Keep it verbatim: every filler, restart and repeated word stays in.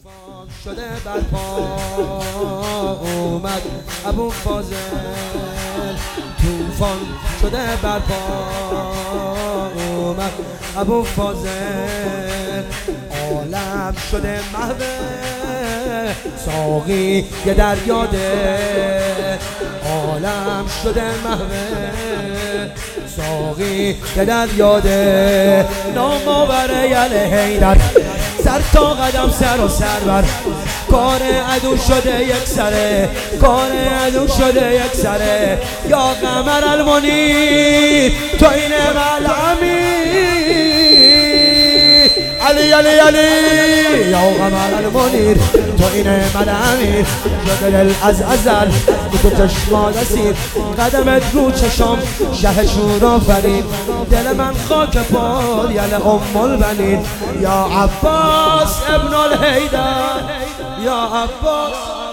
طوفان شده برپا اومد ابو فاضل، طوفان شده برپا اومد ابو فاضل، عالم شده محو ساقی یه دریاده، عالم شده محو ساقی یه دریاده، نامآور یل حیدر سر تا قدم سر و سر بر، کار عدو شده یک سره، کار عدو شده یک سره، یا قمر المنیر تو این ملعمی، علی علی علی یا قمر المنیر تو این ملعمی، شده دل از ازل تو چشمات اسیر، قدمت رو چشام شه شور آفرین، دل من خاک پای یل ام البنین، یا عباس ابن الحیدر یا عباس.